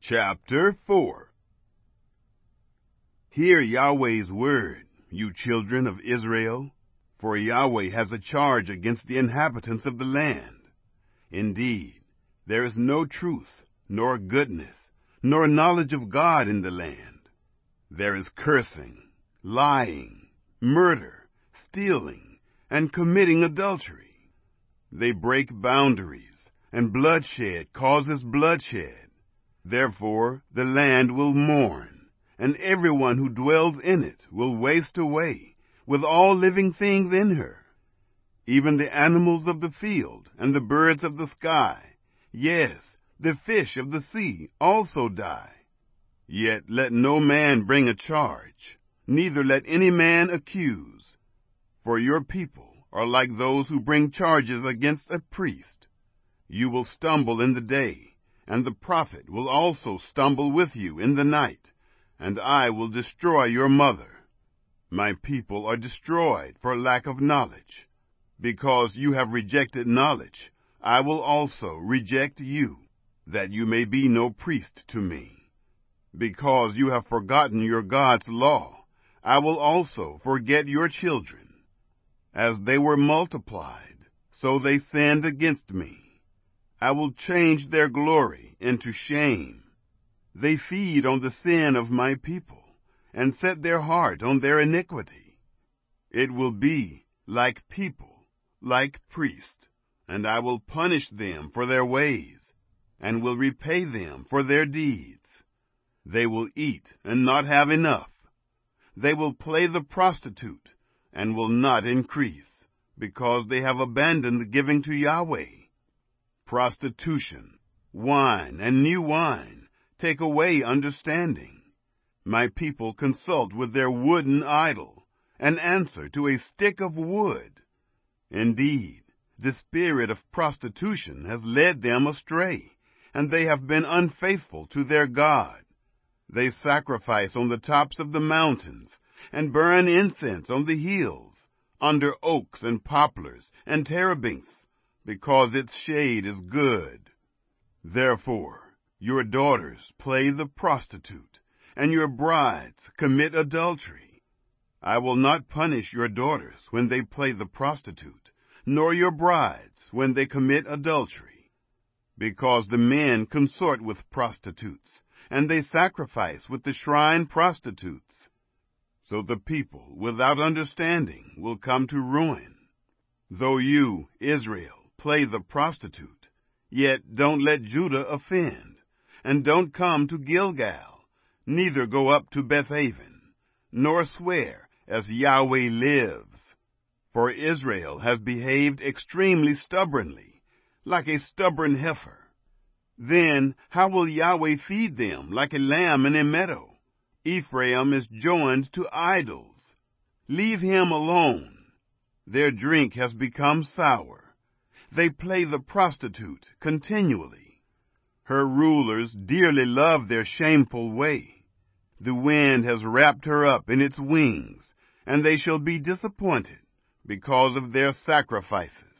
Chapter 4. Hear Yahweh's word, you children of Israel, for Yahweh has a charge against the inhabitants of the land. Indeed, there is no truth, nor goodness, nor knowledge of God in the land. There is cursing, lying, murder, stealing, and committing adultery. They break boundaries, and bloodshed causes bloodshed. Therefore the land will mourn, and everyone who dwells in it will waste away, with all living things in her. Even the animals of the field and the birds of the sky, yes, the fish of the sea also die. Yet let no man bring a charge, neither let any man accuse. For your people are like those who bring charges against a priest. You will stumble in the day, and the prophet will also stumble with you in the night, and I will destroy your mother. My people are destroyed for lack of knowledge. Because you have rejected knowledge, I will also reject you, that you may be no priest to me. Because you have forgotten your God's law, I will also forget your children. As they were multiplied, so they sinned against me. I will change their glory into shame. They feed on the sin of my people, and set their heart on their iniquity. It will be like people, like priests, and I will punish them for their ways, and will repay them for their deeds. They will eat and not have enough. They will play the prostitute, and will not increase, because they have abandoned giving to Yahweh. Prostitution, wine, and new wine take away understanding. My people consult with their wooden idol, and answer to a stick of wood. Indeed, the spirit of prostitution has led them astray, and they have been unfaithful to their God. They sacrifice on the tops of the mountains, and burn incense on the hills, under oaks and poplars and terebinths, because its shade is good. Therefore your daughters play the prostitute, and your brides commit adultery. I will not punish your daughters when they play the prostitute, nor your brides when they commit adultery. Because the men consort with prostitutes, and they sacrifice with the shrine prostitutes. So the people without understanding will come to ruin. Though you, Israel, play the prostitute, yet don't let Judah offend, and don't come to Gilgal, neither go up to Bethaven, nor swear as Yahweh lives. For Israel has behaved extremely stubbornly, like a stubborn heifer. Then how will Yahweh feed them like a lamb in a meadow? Ephraim is joined to idols. Leave him alone. Their drink has become sour. They play the prostitute continually. Her rulers dearly love their shameful way. The wind has wrapped her up in its wings, and they shall be disappointed because of their sacrifices.